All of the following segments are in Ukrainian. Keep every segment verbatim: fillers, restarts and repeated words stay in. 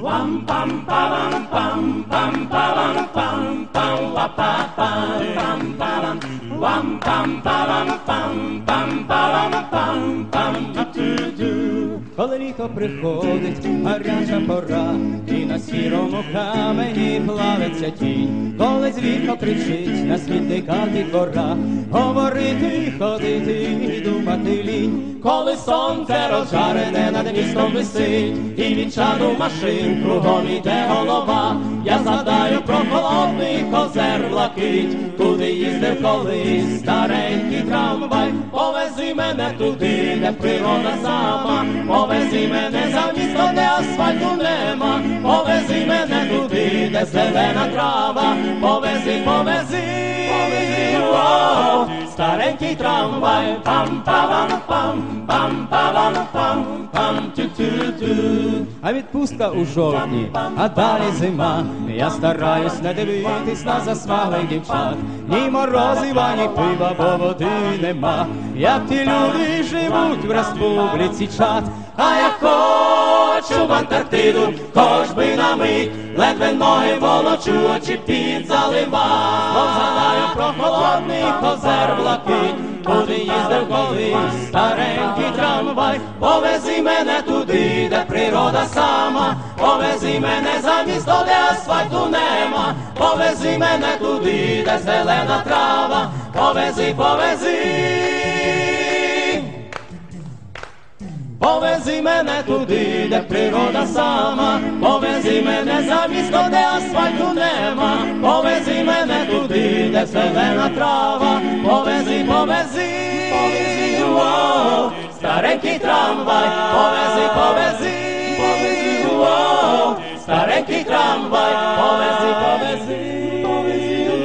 Wam pam pam pam pam pam pam pam wa pa pam pam wam pam pam pam pam pam pam pam tu tu. Коли літо приходить, гаряча пора, і на сірому камені плавиться тінь, коли звірко кричить, на світ тикати кора, говорити, ходити і думати лінь, коли сонце розжарене над містом висить, і від чаду машин кругом іде голова, я згадаю про холодний козер блакить, туди їздив колись старенький трамвай, повези мене туди, де природа сама, повези мене за місто, де асфальту нема, повези мене туди, де зелена трава, повези, повези, повези, о, старенький трамвай, пам-пам-пам, пам-пам-пам, пам-тю-тю-тю. А відпустка у жовтні, а далі зима, я стараюсь не дивитись на засмаглих дівчат, ні морозива, ні пива, бо води нема, як ті люди живуть в республіці Чад. А я хочу в Антарктиду, хоч би на мить, ледве ноги волочу, очі під залива. Знов згадаю про холодний козер блакить, куди їздив колись старенький трамвай. Повези мене туди, де природа сама, повези мене за місто, де асфальту нема, повези мене туди, де зелена трава, повези, повези. Повези мене туди, де природа сама, повези мене за місто, де асфальту нема, повези мене туди, де зелена трава, повези, повези, повези, о, старенький трамвай, повези, повези, повези, о, старенький трамвай, повези, повези, повези,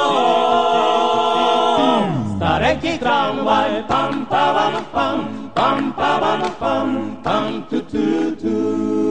о, старенький трамвай, пам-пам-пам. Pam pam pam pam pam tu tu tu.